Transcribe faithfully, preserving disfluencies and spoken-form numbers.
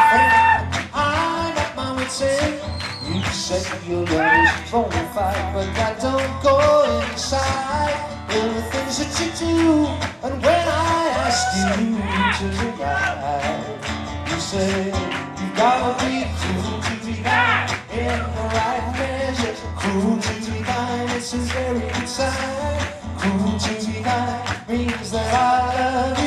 friend, I'm at my wit's end. You say your love is bona fide, but that don't go inside. There are things that you do, and when I ask you to divide, you say you gotta be true to be kind in the right measure. Cruel to be kind, it's a very good sign. Cruel to be kind means that I love you.